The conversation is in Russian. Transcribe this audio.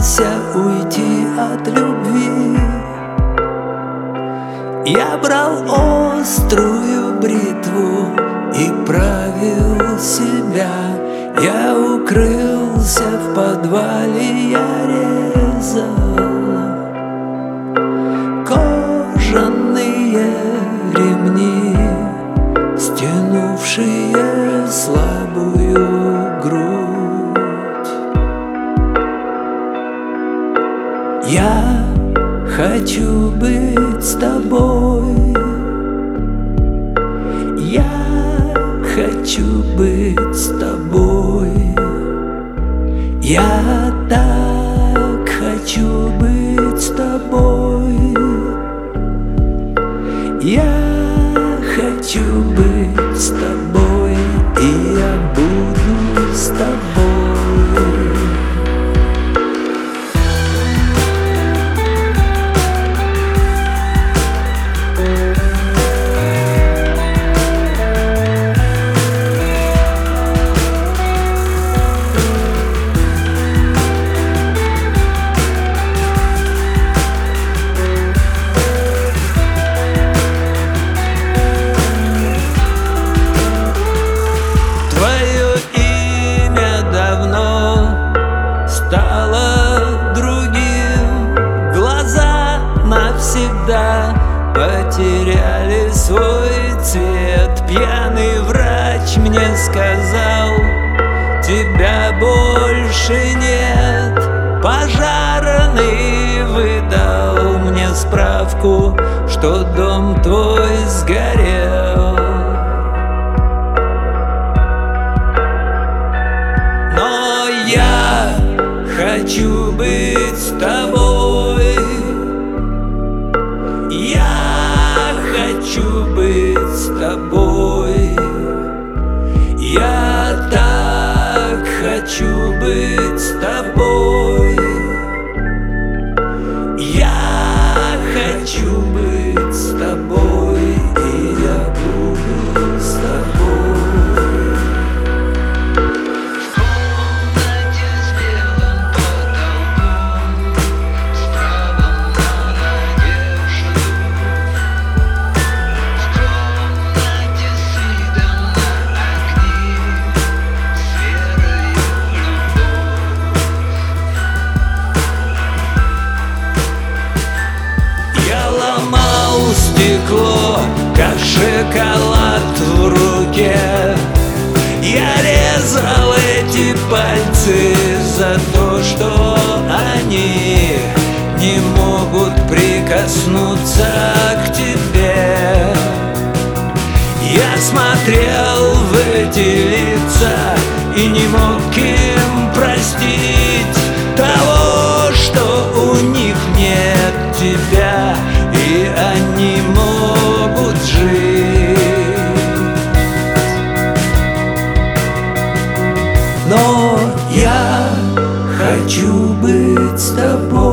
боялся уйти от любви. Я брал острую бритву и правил себя. Я укрылся в подвале, я резал кожаные ремни, стянувшие слабую грудь. Я хочу быть с тобой. Я хочу быть с тобой. Я так хочу быть с тобой. Я хочу быть с тобой, и я буду с тобой. Навсегда потеряли свой цвет. Пьяный врач мне сказал: тебя больше нет. Пожарный выдал мне справку, что дом твой сгорел. Но я хочу быть с тобой. Я хочу быть с тобой. Я так хочу быть с тобой. Я хочу быть с тобой, и я буду с тобой. Стекло, как шоколад в руке. Я резал эти пальцы за то, что они не могут прикоснуться к тебе. Я смотрел в эти лица и не мог им простить того, что у них нет тебя, и они могут жить. Но я хочу быть с тобой.